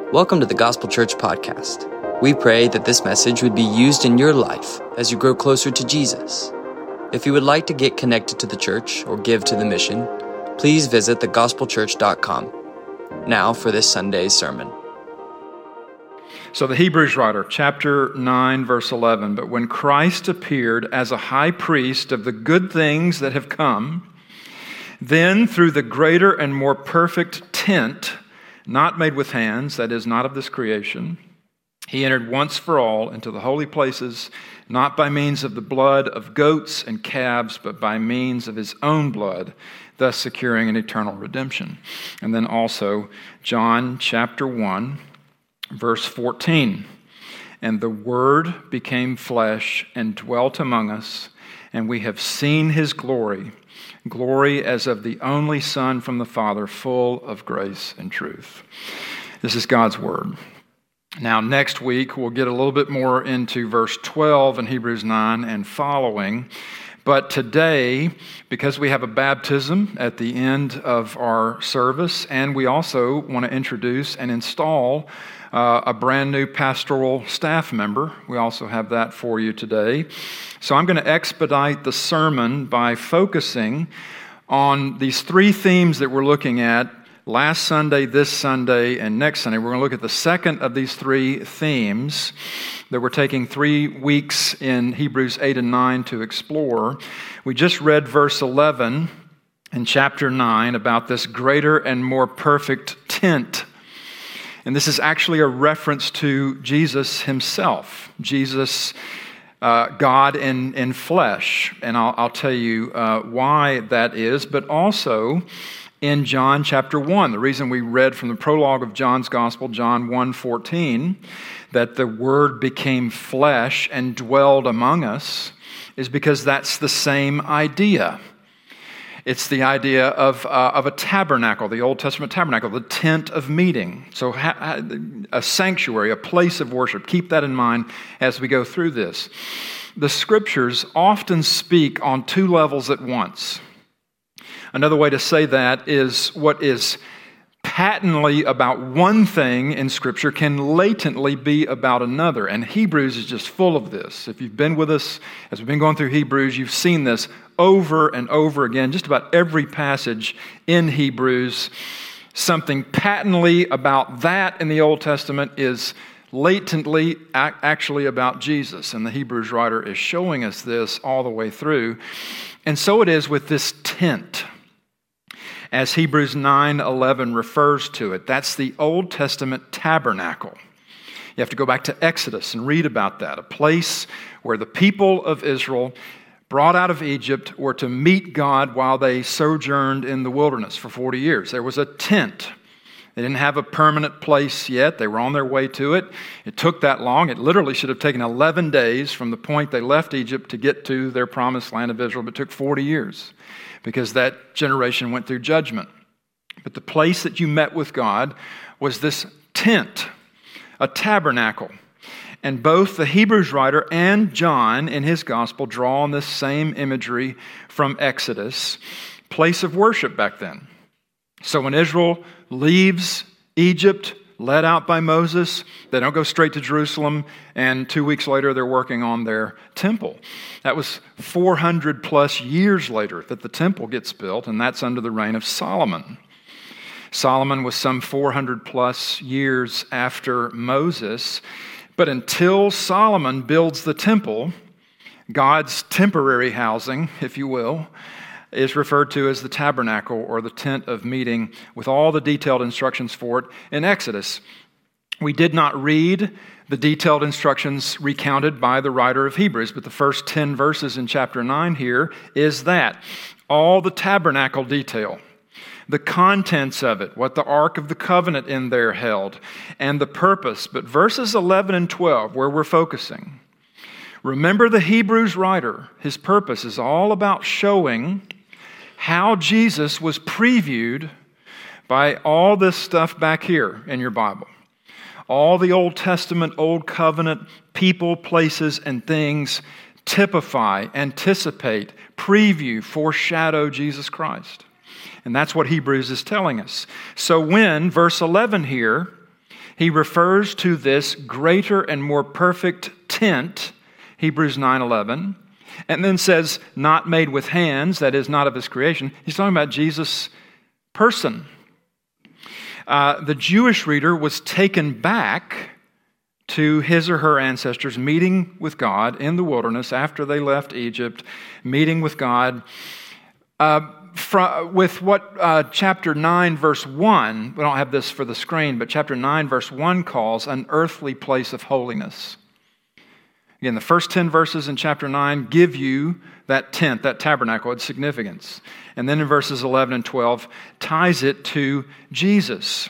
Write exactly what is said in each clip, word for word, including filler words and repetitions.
Welcome to the Gospel Church Podcast. We pray that this message would be used in your life as you grow closer to Jesus. If you would like to get connected to the church or give to the mission, please visit the gospel church dot com. Now for this Sunday's sermon. So the Hebrews writer, chapter nine, verse eleven, but when Christ appeared as a high priest of the good things that have come, then through the greater and more perfect tent, not made with hands, that is, not of this creation, he entered once for all into the holy places, not by means of the blood of goats and calves, but by means of his own blood, thus securing an eternal redemption. And then also John chapter one, verse fourteen. And the Word became flesh and dwelt among us, and we have seen his glory, glory as of the only Son from the Father, full of grace and truth. This is God's Word. Now, next week, we'll get a little bit more into verse twelve in Hebrews nine and following. But today, because we have a baptism at the end of our service, and we also want to introduce and install uh, a brand new pastoral staff member, we also have that for you today. So I'm going to expedite the sermon by focusing on these three themes that we're looking at last Sunday, this Sunday, and next Sunday. We're going to look at the second of these three themes that we're taking three weeks in Hebrews eight and nine to explore. We just read verse eleven in chapter nine about this greater and more perfect tent. And this is actually a reference to Jesus himself, Jesus, uh, God in, in flesh. And I'll, I'll tell you uh, why that is, but also in John chapter one. The reason we read from the prologue of John's Gospel, John one fourteen, that the Word became flesh and dwelled among us, is because that's the same idea. It's the idea of, uh, of a tabernacle, the Old Testament tabernacle, the tent of meeting. So ha- a sanctuary, a place of worship. Keep that in mind as we go through this. The Scriptures often speak on two levels at once. Another way to say that is what is patently about one thing in Scripture can latently be about another. And Hebrews is just full of this. If you've been with us as we've been going through Hebrews, you've seen this over and over again. Just about every passage in Hebrews, something patently about that in the Old Testament is latently actually about Jesus. And the Hebrews writer is showing us this all the way through. And so it is with this tent, as Hebrews nine eleven refers to it. That's the Old Testament tabernacle. You have to go back to Exodus and read about that, a place where the people of Israel, brought out of Egypt, were to meet God while they sojourned in the wilderness for forty years. There was a tent. They didn't have a permanent place yet. They were on their way to it. It took that long. It literally should have taken eleven days from the point they left Egypt to get to their promised land of Israel, but it took forty years because that generation went through judgment. But the place that you met with God was this tent, a tabernacle. And both the Hebrews writer and John in his gospel draw on this same imagery from Exodus, place of worship back then. So when Israel leaves Egypt, led out by Moses, they don't go straight to Jerusalem, and two weeks later they're working on their temple. That was four hundred plus years later that the temple gets built, and that's under the reign of Solomon. Solomon was some four hundred plus years after Moses, but until Solomon builds the temple, God's temporary housing, if you will, is referred to as the tabernacle or the tent of meeting with all the detailed instructions for it in Exodus. We did not read the detailed instructions recounted by the writer of Hebrews, but the first ten verses in chapter nine here is that. All the tabernacle detail, the contents of it, what the Ark of the Covenant in there held, and the purpose. But verses eleven and twelve, where we're focusing, remember the Hebrews writer, his purpose is all about showing how Jesus was previewed by all this stuff back here in your Bible. All the Old Testament, Old Covenant people, places, and things typify, anticipate, preview, foreshadow Jesus Christ. And that's what Hebrews is telling us. So when, verse eleven here, he refers to this greater and more perfect tent, Hebrews nine eleven, and then says, not made with hands, that is, not of his creation. He's talking about Jesus' person. Uh, the Jewish reader was taken back to his or her ancestors meeting with God in the wilderness after they left Egypt, meeting with God, uh, from, with what uh, chapter nine, verse one, we don't have this for the screen, but chapter nine, verse one calls an earthly place of holiness. Again, the first ten verses in chapter nine give you that tent, that tabernacle, its significance. And then in verses eleven and twelve, ties it to Jesus.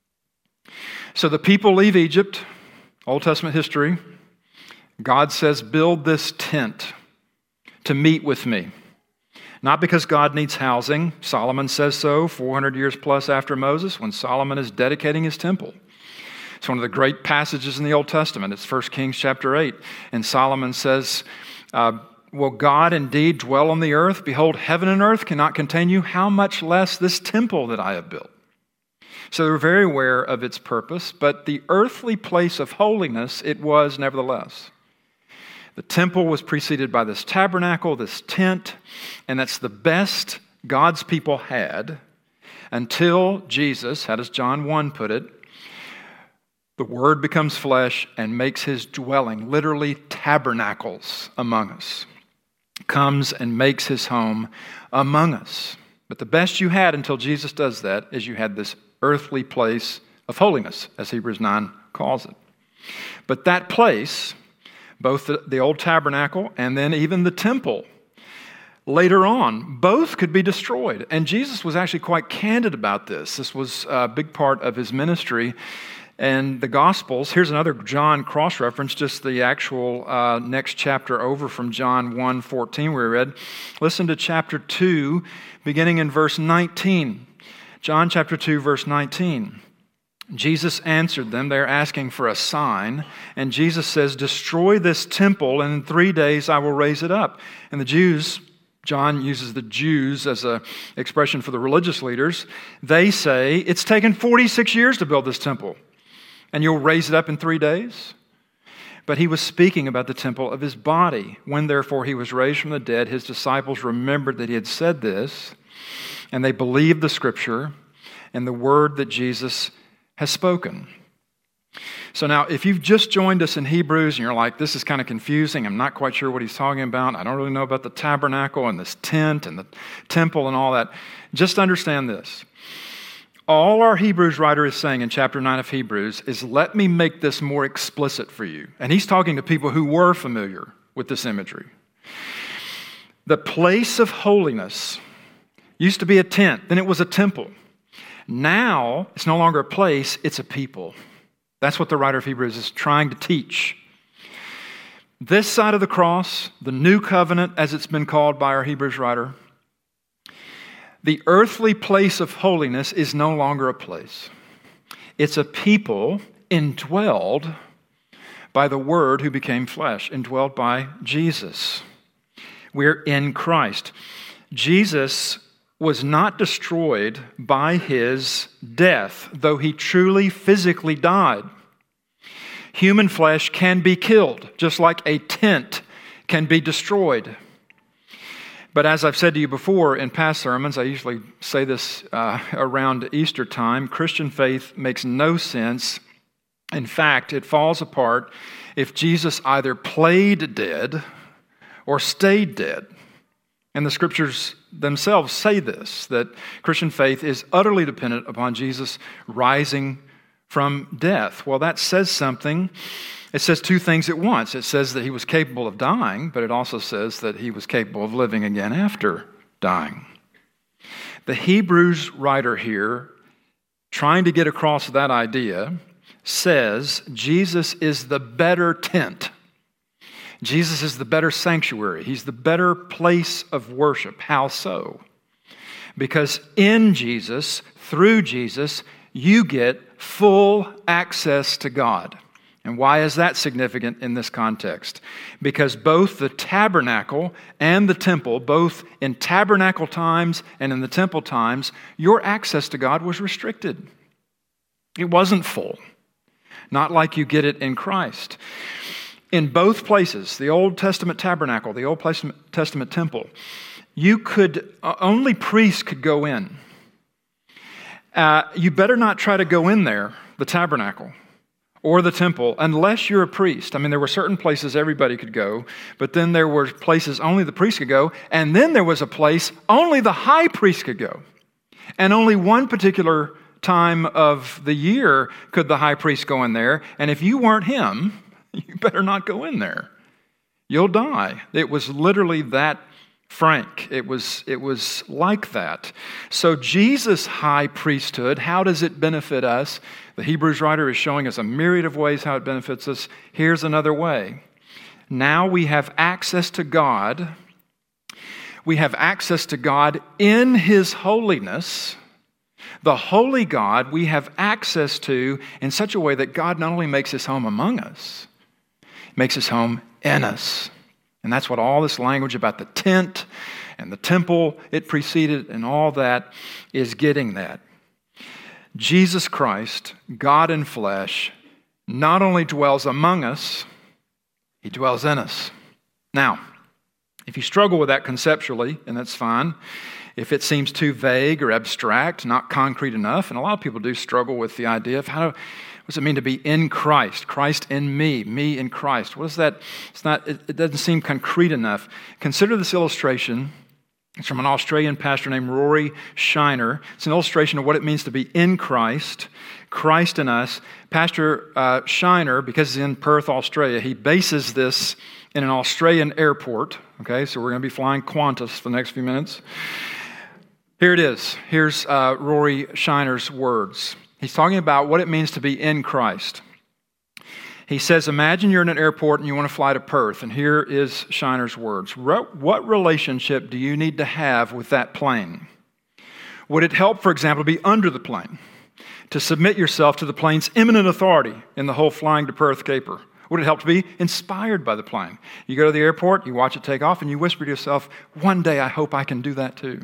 So the people leave Egypt, Old Testament history. God says, build this tent to meet with me. Not because God needs housing. Solomon says so four hundred years plus after Moses when Solomon is dedicating his temple. It's one of the great passages in the Old Testament. It's First Kings chapter eight. And Solomon says, uh, will God indeed dwell on the earth? Behold, heaven and earth cannot contain you. How much less this temple that I have built? So they were very aware of its purpose, but the earthly place of holiness it was nevertheless. The temple was preceded by this tabernacle, this tent, and that's the best God's people had until Jesus, how does John one put it, the Word becomes flesh and makes his dwelling, literally tabernacles among us, comes and makes his home among us. But the best you had until Jesus does that is you had this earthly place of holiness, as Hebrews nine calls it. But that place, both the, the old tabernacle and then even the temple, later on, both could be destroyed. And Jesus was actually quite candid about this. This was a big part of his ministry. And the Gospels, here's another John cross-reference, just the actual uh, next chapter over from John one fourteen we read. Listen to chapter two, beginning in verse nineteen. John chapter two, verse nineteen. Jesus answered them. They're asking for a sign. And Jesus says, destroy this temple, and in three days I will raise it up. And the Jews, John uses the Jews as an expression for the religious leaders. They say, it's taken forty-six years to build this temple, and you'll raise it up in three days? But he was speaking about the temple of his body. When therefore he was raised from the dead, his disciples remembered that he had said this, and they believed the scripture and the word that Jesus has spoken. So now, if you've just joined us in Hebrews and you're like, this is kind of confusing, I'm not quite sure what he's talking about, I don't really know about the tabernacle and this tent and the temple and all that, just understand this. All our Hebrews writer is saying in chapter nine of Hebrews is, let me make this more explicit for you. And he's talking to people who were familiar with this imagery. The place of holiness used to be a tent, then it was a temple. Now, it's no longer a place, it's a people. That's what the writer of Hebrews is trying to teach. This side of the cross, the new covenant, as it's been called by our Hebrews writer, the earthly place of holiness is no longer a place. It's a people indwelled by the Word who became flesh, indwelled by Jesus. We're in Christ. Jesus was not destroyed by his death, though he truly physically died. Human flesh can be killed, just like a tent can be destroyed. But as I've said to you before in past sermons, I usually say this uh, around Easter time, Christian faith makes no sense. In fact, it falls apart if Jesus either played dead or stayed dead. And the scriptures themselves say this, that Christian faith is utterly dependent upon Jesus rising from death. Well, that says something. It says two things at once. It says that he was capable of dying, but it also says that he was capable of living again after dying. The Hebrews writer here, trying to get across that idea, says Jesus is the better tent. Jesus is the better sanctuary. He's the better place of worship. How so? Because in Jesus, through Jesus, you get full access to God. And why is that significant in this context? Because both the tabernacle and the temple, both in tabernacle times and in the temple times, your access to God was restricted. It wasn't full. not like you get it in Christ. In both places, the Old Testament tabernacle, the Old Testament temple, you could, uh, only priests could go in. Uh, you better not try to go in there, the tabernacle, or the temple, unless you're a priest. I mean, there were certain places everybody could go, but then there were places only the priest could go, and then there was a place only the high priest could go. And only one particular time of the year could the high priest go in there, and if you weren't him, you better not go in there. You'll die. It was literally that frank. It was, it was like that. So Jesus' high priesthood, how does it benefit us? The Hebrews writer is showing us a myriad of ways how it benefits us. Here's another way. Now we have access to God. We have access to God in His holiness. The holy God we have access to in such a way that God not only makes His home among us, makes His home in us. And that's what all this language about the tent and the temple it preceded and all that is getting that. Jesus Christ, God in flesh, not only dwells among us, He dwells in us. Now, if you struggle with that conceptually, and that's fine, if it seems too vague or abstract, not concrete enough, and a lot of people do struggle with the idea of how to what does it mean to be in Christ? Christ in me, me in Christ. What is that? It's not. It, it doesn't seem concrete enough. Consider this illustration. It's from an Australian pastor named Rory Shiner. It's an illustration of what it means to be in Christ, Christ in us. Pastor uh, Shiner, because he's in Perth, Australia, he bases this in an Australian airport. Okay, so we're going to be flying Qantas for the next few minutes. Here it is. Here's uh, Rory Shiner's words. He's talking about what it means to be in Christ. He says, imagine you're in an airport and you want to fly to Perth. And here is Shiner's words. What relationship do you need to have with that plane? Would it help, for example, to be under the plane? To submit yourself to the plane's imminent authority in the whole flying to Perth caper? Would it help to be inspired by the plane? You go to the airport, you watch it take off, and you whisper to yourself, one day I hope I can do that too.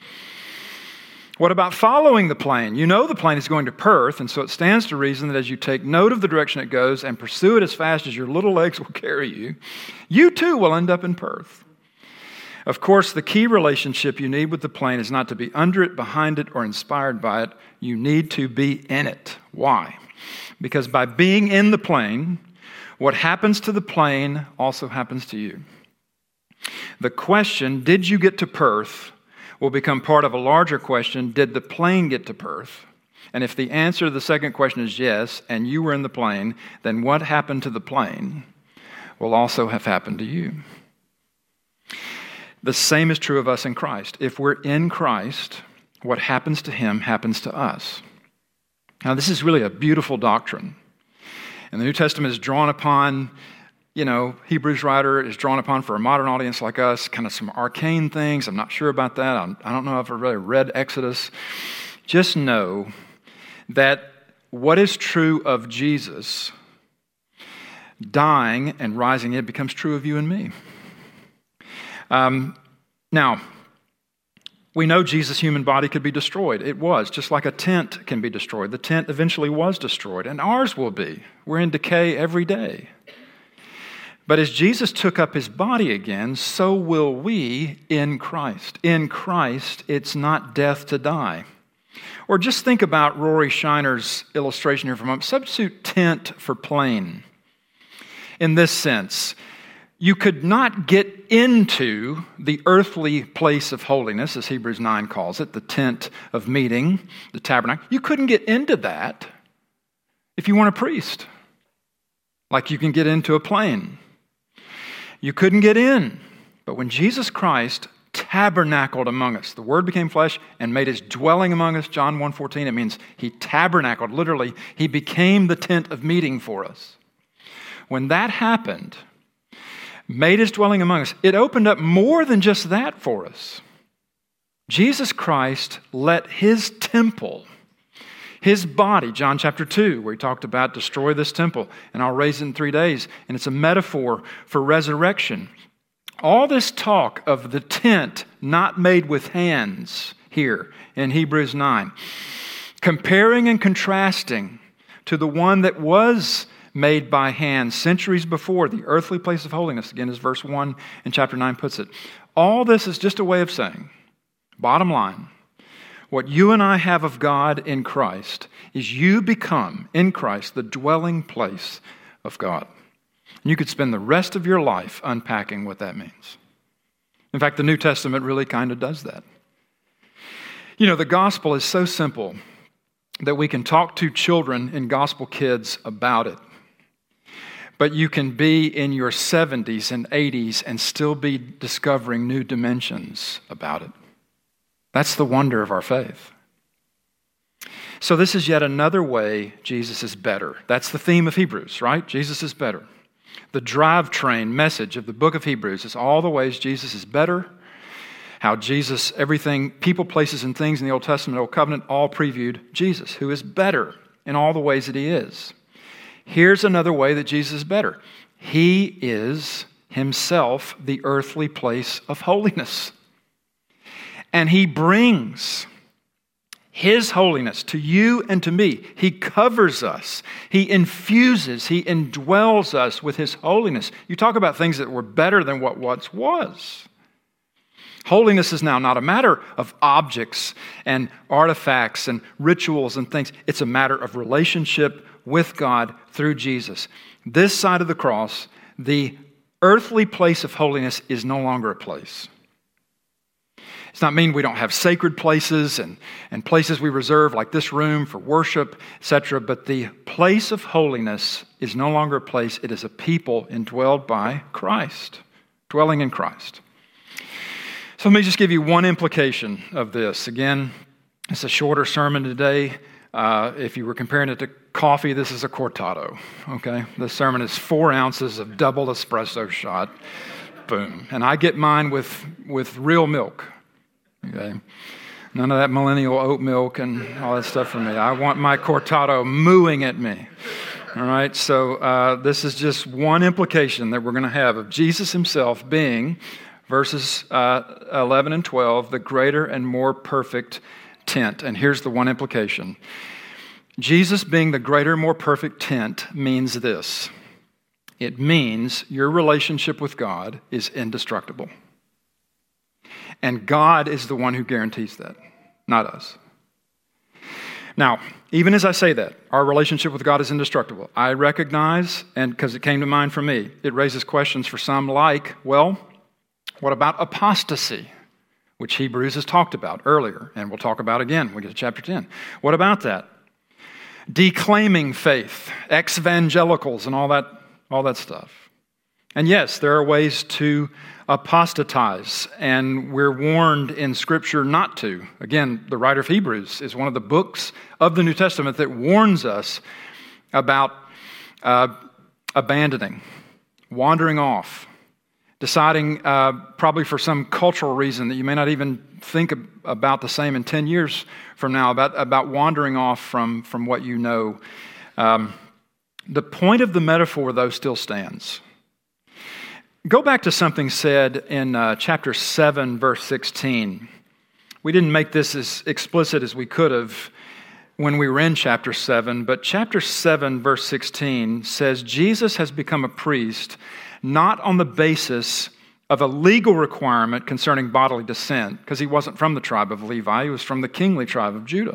What about following the plane? You know the plane is going to Perth, and so it stands to reason that as you take note of the direction it goes and pursue it as fast as your little legs will carry you, you too will end up in Perth. Of course, the key relationship you need with the plane is not to be under it, behind it, or inspired by it. You need to be in it. Why? Because by being in the plane, what happens to the plane also happens to you. The question, did you get to Perth, will become part of a larger question, did the plane get to Perth? And if the answer to the second question is yes, and you were in the plane, then what happened to the plane will also have happened to you. The same is true of us in Christ. If we're in Christ, what happens to Him happens to us. Now, this is really a beautiful doctrine. And the New Testament is drawn upon, you know, Hebrews writer is drawn upon for a modern audience like us, kind of some arcane things. I'm not sure about that. I'm, I don't know if I've really read Exodus. Just know that what is true of Jesus dying and rising, it becomes true of you and me. Um, now, we know Jesus' human body could be destroyed. It was, just like a tent can be destroyed. The tent eventually was destroyed, and ours will be. We're in decay every day. But as Jesus took up His body again, so will we in Christ. In Christ, it's not death to die. Or just think about Rory Shiner's illustration here for a moment. Substitute tent for plane. In this sense, you could not get into the earthly place of holiness, as Hebrews nine calls it, the tent of meeting, the tabernacle. You couldn't get into that if you weren't a priest, like you can get into a plane. You couldn't get in. But when Jesus Christ tabernacled among us, the Word became flesh and made His dwelling among us, John one fourteen, it means He tabernacled. Literally, He became the tent of meeting for us. When that happened, made His dwelling among us, it opened up more than just that for us. Jesus Christ let His temple, His body, John chapter two, where He talked about destroy this temple and I'll raise it in three days. And it's a metaphor for resurrection. All this talk of the tent not made with hands here in Hebrews nine, comparing and contrasting to the one that was made by hand centuries before, the earthly place of holiness, again as verse one in chapter nine puts it. All this is just a way of saying, bottom line, what you and I have of God in Christ is you become, in Christ, the dwelling place of God. And you could spend the rest of your life unpacking what that means. In fact, the New Testament really kind of does that. You know, the gospel is so simple that we can talk to children and gospel kids about it. But you can be in your seventies and eighties and still be discovering new dimensions about it. That's the wonder of our faith. So this is yet another way Jesus is better. That's the theme of Hebrews, right? Jesus is better. The drivetrain message of the book of Hebrews is all the ways Jesus is better, how Jesus, everything, people, places, and things in the Old Testament, Old Covenant, all previewed Jesus, who is better in all the ways that he is. Here's another way that Jesus is better. He is himself the earthly place of holiness. And he brings his holiness to you and to me. He covers us. He infuses, he indwells us with his holiness. You talk about things that were better than what once was. Holiness is now not a matter of objects and artifacts and rituals and things. It's a matter of relationship with God through Jesus. This side of the cross, the earthly place of holiness is no longer a place. It's not mean we don't have sacred places and, and places we reserve like this room for worship, et cetera. But the place of holiness is no longer a place. It is a people indwelled by Christ, dwelling in Christ. So let me just give you one implication of this. Again, it's a shorter sermon today. Uh, if you were comparing it to coffee, this is a cortado, okay? This sermon is four ounces of double espresso shot. Boom. And I get mine with, with real milk. Okay, none of that millennial oat milk and all that stuff for me. I want my cortado mooing at me. All right, so uh, this is just one implication that we're going to have of Jesus himself being, verses uh, eleven and twelve, the greater and more perfect tent. And here's the one implication. Jesus being the greater, more perfect tent means this. It means your relationship with God is indestructible. And God is the one who guarantees that, not us. Now, even as I say that, our relationship with God is indestructible. I recognize, and because it came to mind for me, it raises questions for some like, well, what about apostasy, which Hebrews has talked about earlier, and we'll talk about again when we get to chapter ten. What about that? Declaiming faith, ex-evangelicals, and all that, all that stuff. And yes, there are ways to apostatize, and we're warned in Scripture not to. Again, the writer of Hebrews is one of the books of the New Testament that warns us about uh, abandoning, wandering off, deciding uh, probably for some cultural reason that you may not even think about the same in ten years from now, about, about wandering off from, from what you know. Um, the point of the metaphor, though, still stands. Go back to something said in uh, chapter seven, verse sixteen. We didn't make this as explicit as we could have when we were in chapter seven, but chapter seven, verse sixteen says, Jesus has become a priest not on the basis of a legal requirement concerning bodily descent, because he wasn't from the tribe of Levi, he was from the kingly tribe of Judah,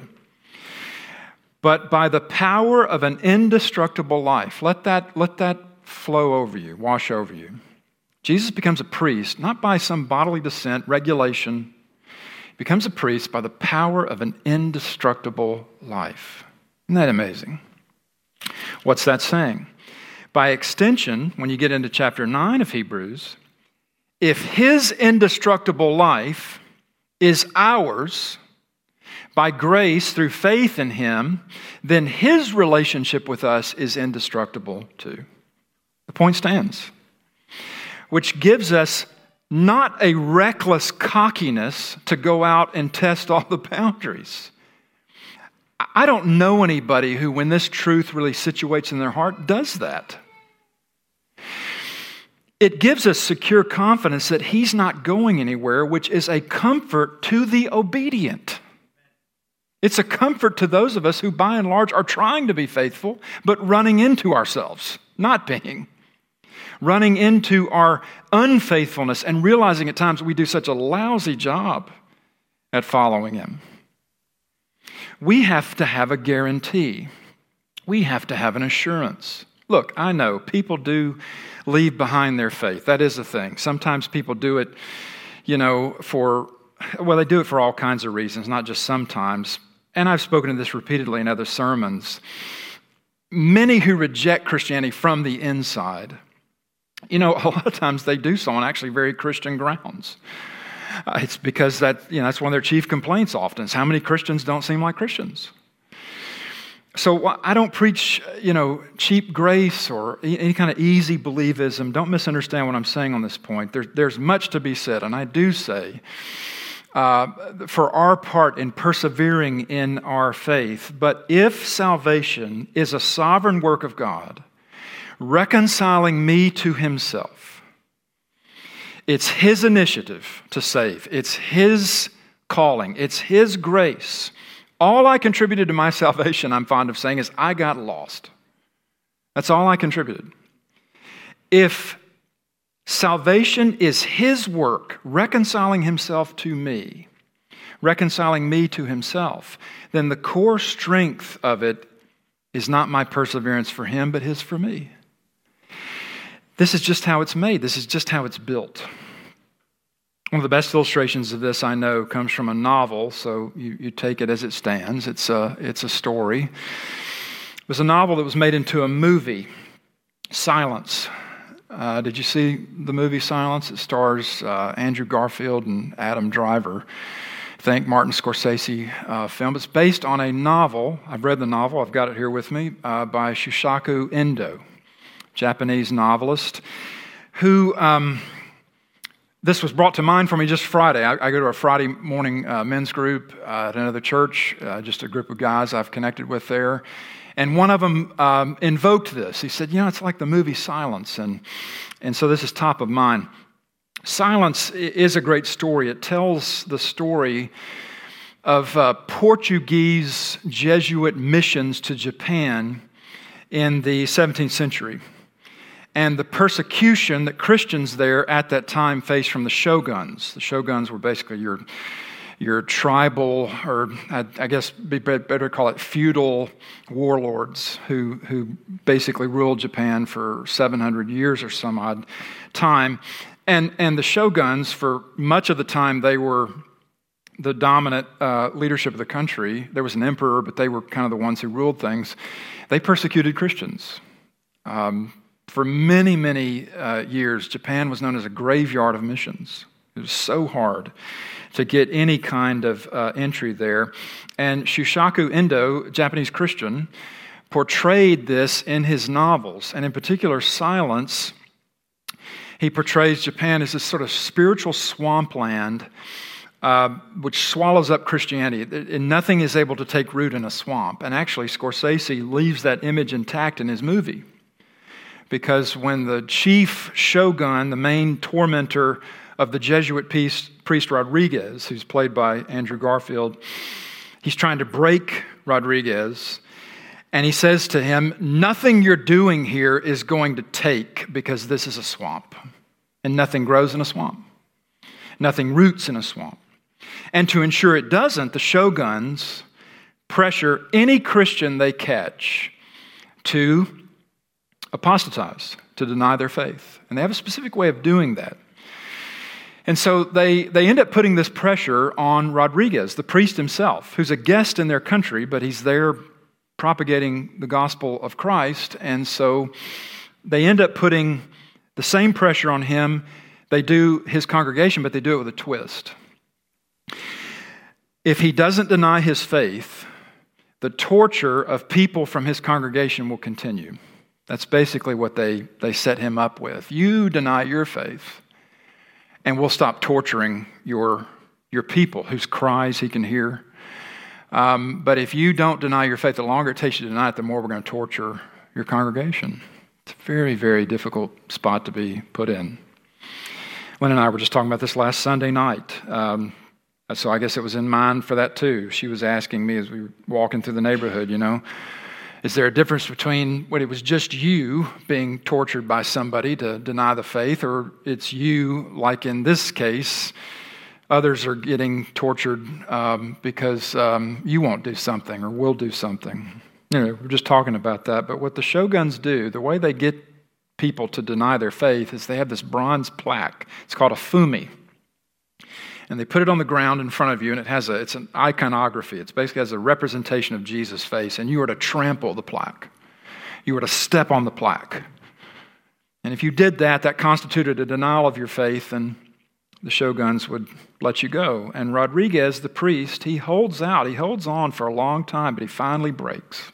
but by the power of an indestructible life. Let that, let that flow over you, wash over you. Jesus becomes a priest, not by some bodily descent, regulation. He becomes a priest by the power of an indestructible life. Isn't that amazing? What's that saying? By extension, when you get into chapter nine of Hebrews, if his indestructible life is ours by grace through faith in him, then his relationship with us is indestructible too. The point stands. Which gives us not a reckless cockiness to go out and test all the boundaries. I don't know anybody who, when this truth really situates in their heart, does that. It gives us secure confidence that he's not going anywhere, which is a comfort to the obedient. It's a comfort to those of us who, by and large, are trying to be faithful, but running into ourselves, not being. Running into our unfaithfulness and realizing at times we do such a lousy job at following Him. We have to have a guarantee. We have to have an assurance. Look, I know people do leave behind their faith. That is a thing. Sometimes people do it, you know, for, well, they do it for all kinds of reasons, not just sometimes. And I've spoken of this repeatedly in other sermons. Many who reject Christianity from the inside, you know, a lot of times they do so on actually very Christian grounds. Uh, it's because that, you know, that's one of their chief complaints often is how many Christians don't seem like Christians. So I don't preach, you know, cheap grace or any kind of easy believism. Don't misunderstand what I'm saying on this point. There, there's much to be said, and I do say, uh, for our part in persevering in our faith. But if salvation is a sovereign work of God, reconciling me to Himself, it's His initiative to save. It's His calling. It's His grace. All I contributed to my salvation, I'm fond of saying, is I got lost. That's all I contributed. If salvation is His work, reconciling Himself to me, reconciling me to Himself, then the core strength of it is not my perseverance for Him, but His for me. This is just how it's made. This is just how it's built. One of the best illustrations of this I know comes from a novel, so you, you take it as it stands. It's a, it's a story. It was a novel that was made into a movie, Silence. Uh, did you see the movie Silence? It stars uh, Andrew Garfield and Adam Driver. I think Martin Scorsese uh, film. It's based on a novel. I've read the novel. I've got it here with me, uh, by Shusaku Endo, Japanese novelist, who... Um, This was brought to mind for me just Friday. I, I go to a Friday morning uh, men's group uh, at another church, uh, just a group of guys I've connected with there. And one of them um, invoked this. He said, you know, it's like the movie Silence. And, and so this is top of mind. Silence is a great story. It tells the story of uh, Portuguese Jesuit missions to Japan in the seventeenth century. And the persecution that Christians there at that time faced from the shoguns. The shoguns were basically your, your tribal, or I, I guess be better to call it feudal warlords who, who basically ruled Japan for seven hundred years or some odd time. And, and the shoguns, for much of the time, they were the dominant uh, leadership of the country. There was an emperor, but they were kind of the ones who ruled things. They persecuted Christians. Um, For many, many uh, years, Japan was known as a graveyard of missions. It was so hard to get any kind of uh, entry there. And Shusaku Endo, Japanese Christian, portrayed this in his novels. And in particular, Silence, he portrays Japan as this sort of spiritual swampland uh, which swallows up Christianity. And nothing is able to take root in a swamp. And actually, Scorsese leaves that image intact in his movie. Because when the chief shogun, the main tormentor of the Jesuit priest, priest Rodriguez, who's played by Andrew Garfield, he's trying to break Rodriguez, and he says to him, nothing you're doing here is going to take because this is a swamp, and nothing grows in a swamp. Nothing roots in a swamp. And to ensure it doesn't, the shoguns pressure any Christian they catch to apostatize, to deny their faith. And they have a specific way of doing that. And so they, they end up putting this pressure on Rodriguez, the priest himself, who's a guest in their country, but he's there propagating the gospel of Christ. And so they end up putting the same pressure on him. They do his congregation, but they do it with a twist. If he doesn't deny his faith, the torture of people from his congregation will continue. That's basically what they, they set him up with. You deny your faith, and we'll stop torturing your, your people whose cries he can hear. Um, but if you don't deny your faith, the longer it takes you to deny it, the more we're going to torture your congregation. It's a very, very difficult spot to be put in. Lynn and I were just talking about this last Sunday night. Um, So I guess it was in mind for that too. She was asking me as we were walking through the neighborhood, you know, is there a difference between when it was just you being tortured by somebody to deny the faith, or it's you, like in this case, others are getting tortured um, because um, you won't do something or will do something. You know, we're just talking about that. But what the Shoguns do, the way they get people to deny their faith is they have this bronze plaque. It's called a fumi. And they put it on the ground in front of you, and it has a, it's an iconography. It basically has a representation of Jesus' face, and you are to trample the plaque. You are to step on the plaque. And if you did that, that constituted a denial of your faith, and the Shoguns would let you go. And Rodriguez, the priest, he holds out. He holds on for a long time, but he finally breaks.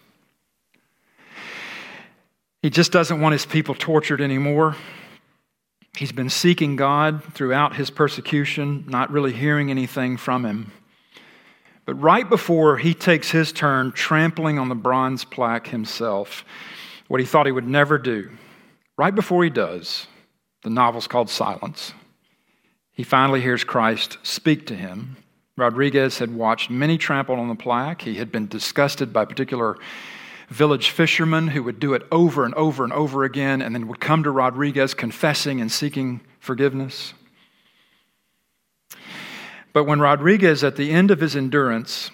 He just doesn't want his people tortured anymore. He's been seeking God throughout his persecution, not really hearing anything from him. But right before he takes his turn trampling on the bronze plaque himself, what he thought he would never do, right before he does, the novel's called Silence, he finally hears Christ speak to him. Rodriguez had watched many trampled on the plaque. He had been disgusted by particular village fishermen who would do it over and over and over again and then would come to Rodriguez confessing and seeking forgiveness. But when Rodriguez, at the end of his endurance,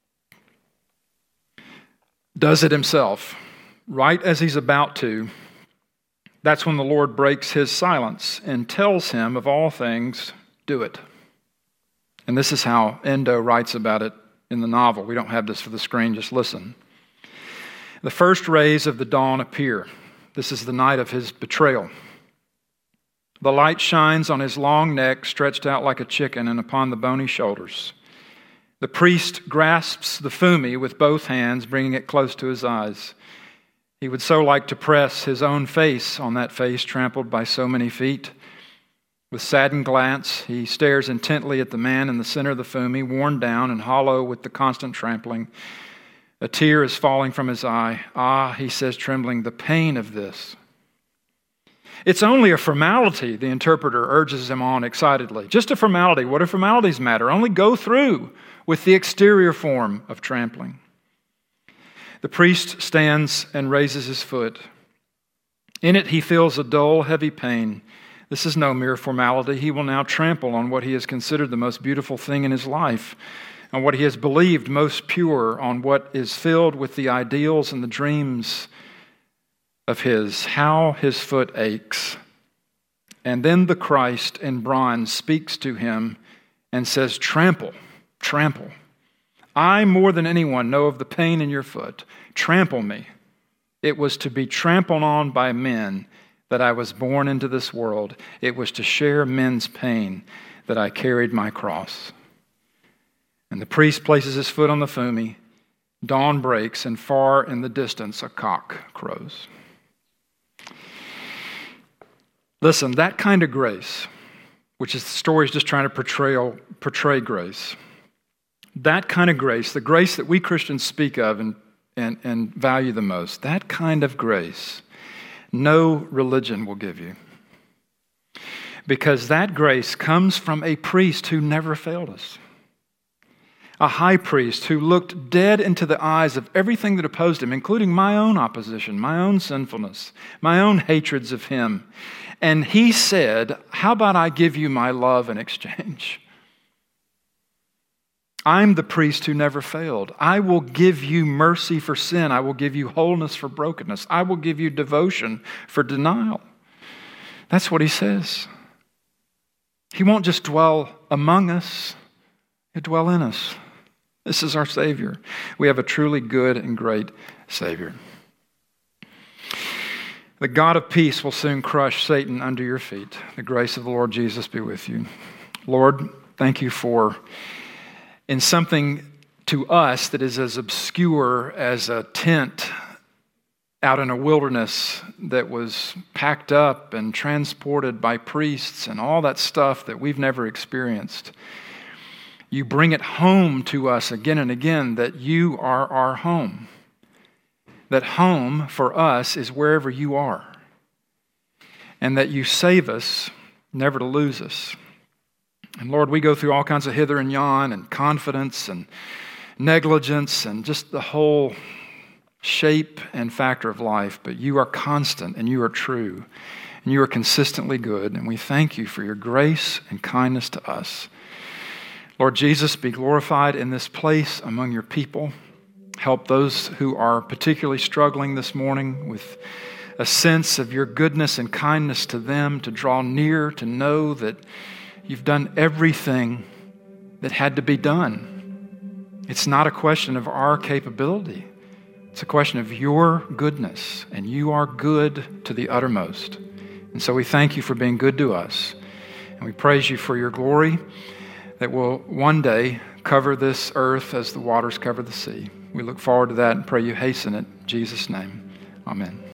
does it himself, right as he's about to, that's when the Lord breaks his silence and tells him, of all things, do it. And this is how Endo writes about it in the novel. We don't have this for the screen, just listen. The first rays of the dawn appear. This is the night of his betrayal. The light shines on his long neck, stretched out like a chicken, and upon the bony shoulders. The priest grasps the fumi with both hands, bringing it close to his eyes. He would so like to press his own face on that face trampled by so many feet. With saddened glance, he stares intently at the man in the center of the fumi, worn down and hollow with the constant trampling. A tear is falling from his eye. Ah, he says, trembling, the pain of this. It's only a formality, the interpreter urges him on excitedly. Just a formality. What do formalities matter? Only go through with the exterior form of trampling. The priest stands and raises his foot. In it he feels a dull, heavy pain. This is no mere formality. He will now trample on what he has considered the most beautiful thing in his life, on what he has believed most pure, on what is filled with the ideals and the dreams of his. How his foot aches. And then the Christ in bronze speaks to him and says, trample, trample. I, more than anyone, know of the pain in your foot. Trample me. It was to be trampled on by men that I was born into this world. It was to share men's pain that I carried my cross. And the priest places his foot on the fumi. Dawn breaks, and far in the distance a cock crows. Listen, that kind of grace, which is the story's just trying to portray, portray grace, that kind of grace, the grace that we Christians speak of and, and, and value the most, that kind of grace, no religion will give you. Because that grace comes from a priest who never failed us. A high priest who looked dead into the eyes of everything that opposed him, including my own opposition, my own sinfulness, my own hatreds of him. And he said, how about I give you my love in exchange? I'm the priest who never failed. I will give you mercy for sin. I will give you wholeness for brokenness. I will give you devotion for denial. That's what he says. He won't just dwell among us. He'll dwell in us. This is our Savior. We have a truly good and great Savior. The God of peace will soon crush Satan under your feet. The grace of the Lord Jesus be with you. Lord, thank you for, in something to us that is as obscure as a tent out in a wilderness that was packed up and transported by priests and all that stuff that we've never experienced. You bring it home to us again and again that you are our home. That home for us is wherever you are. And that you save us, never to lose us. And Lord, we go through all kinds of hither and yon and confidence and negligence and just the whole shape and factor of life, but you are constant and you are true and you are consistently good, and we thank you for your grace and kindness to us. Lord Jesus, be glorified in this place among your people. Help those who are particularly struggling this morning with a sense of your goodness and kindness to them, to draw near, to know that you've done everything that had to be done. It's not a question of our capability. It's a question of your goodness, and you are good to the uttermost. And so we thank you for being good to us, and we praise you for your glory that will one day cover this earth as the waters cover the sea. We look forward to that and pray you hasten it. In Jesus' name, amen.